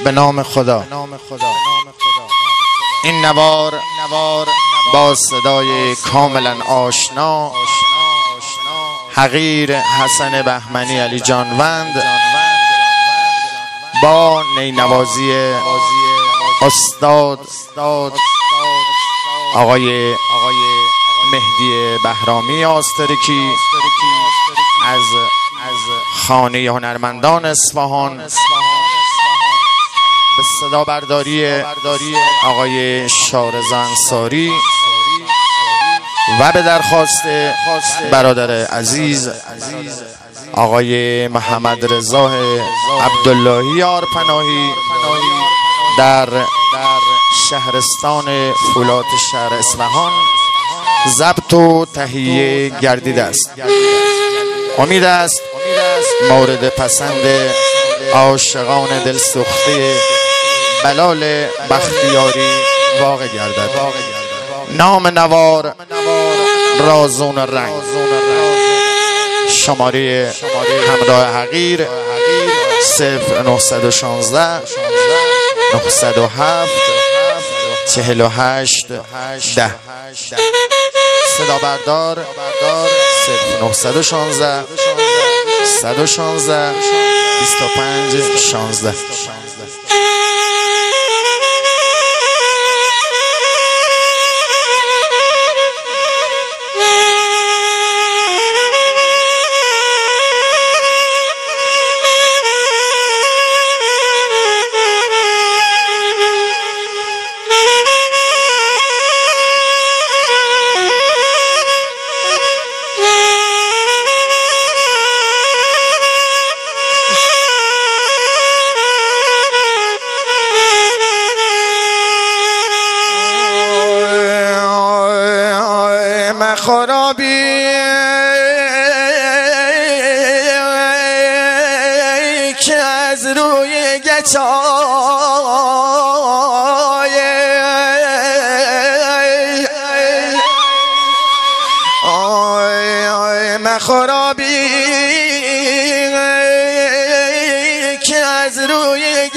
به نام خدا. این نوار با صدای کاملا آشنا حقیر حسن بهمنی علی جانوند با نینوازی استاد آقای مهدی بهرامی آسترکی از خانه هنرمندان اصفهان، به صدا برداری آقای شارز انصاری و به درخواست برادر عزیز آقای محمد رضا عبداللهی یارپناهی در شهرستان فولاد شهر اصفهان ضبط و تهیه گردیده است. امید است مورد پسند عاشقان دلسوخته بلال بختیاری واقع گردد. نام نوار رازون رنگ، شماره همراه حقیر 0916 907 48 10. صدا بردار 0916 116 25 16. خرابی که از روی گچای خرابی که از روی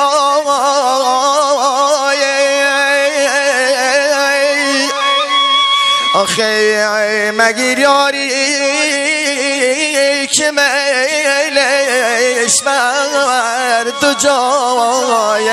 گچای آخه مگیر یاری که میلش بر دو جای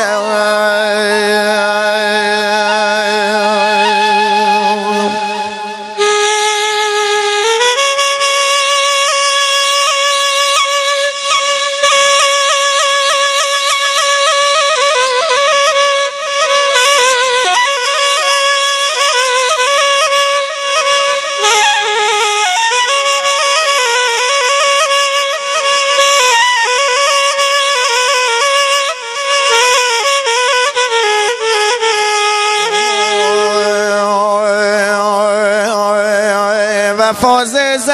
وفاز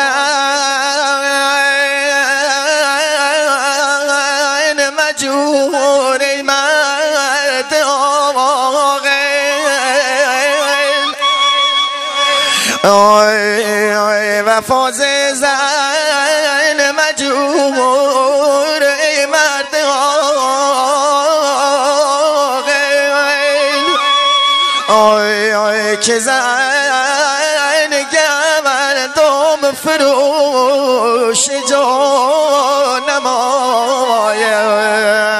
زن مجور مرد آقل وفاز زن مجور مرد آقل که زن گوردم فروش جانمای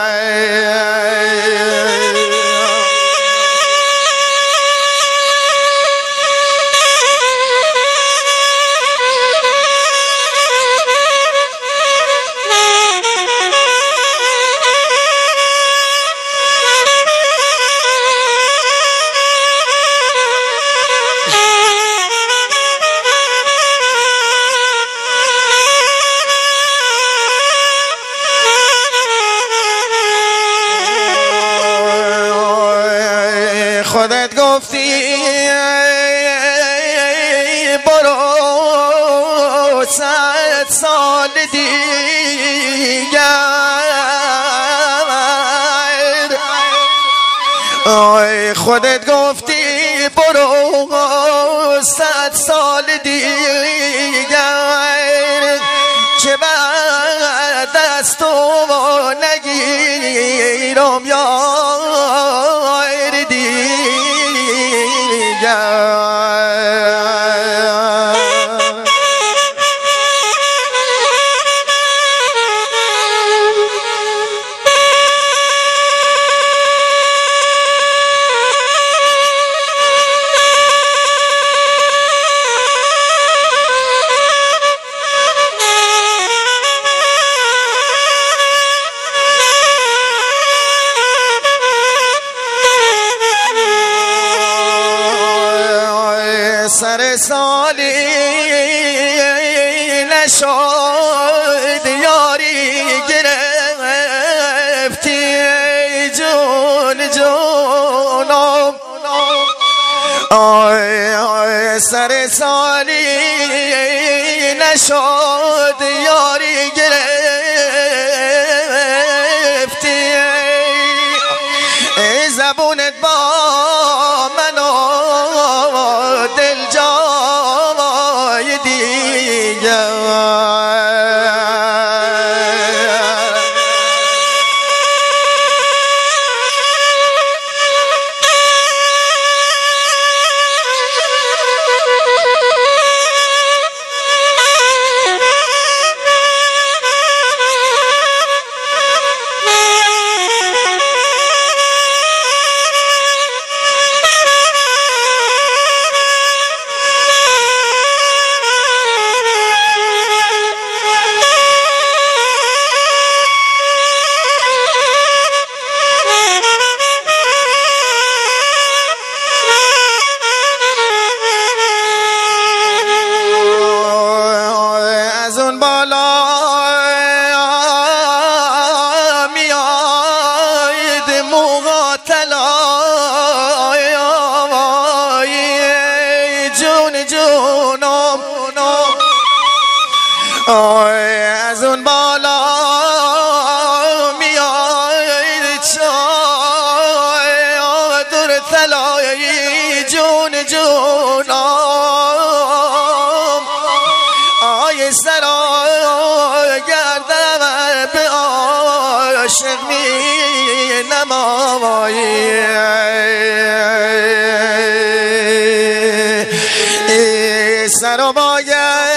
خودت گفتی برو 100 سال دیگر خودت گفتی برو 100 سال دیگر که بعد از تو نگیرم یار دیگر. سر سالی نشد یاری گرفتی جون جونم سر سالی نشد یاری گرفتی زبونت با منو دل جای دیگر. از اون بالا میاد چادر طلایی جون جونم آی سرا گردم به عاشق می نمایی سرا باید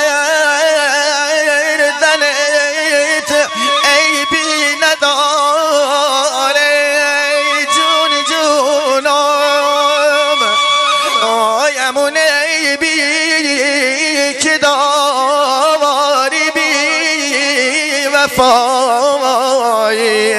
وفایی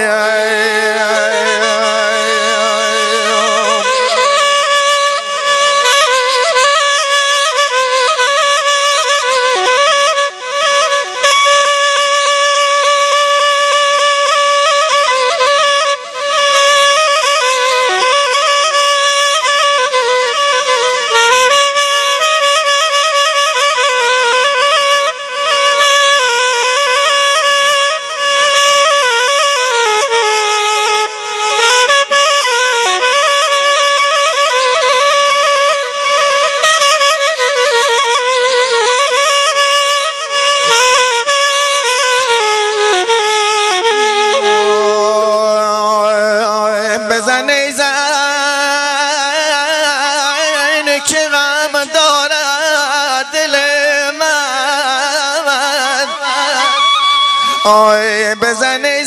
بزنی زن که غم دارد دل من آی بزنی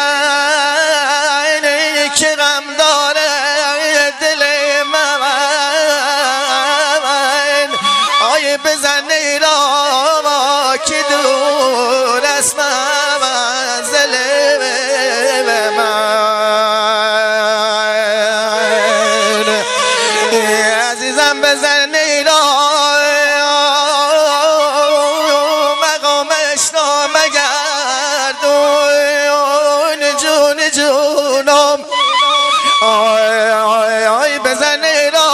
زن که غم دارد دل من آی بزنی را که دور است منزل من عزیزم بزنی را مقامش را مگردون جون جونم آی بزنی را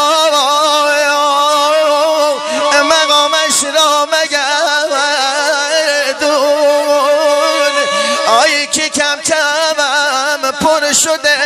مقامش را مگردون آی که کم کمم پر شده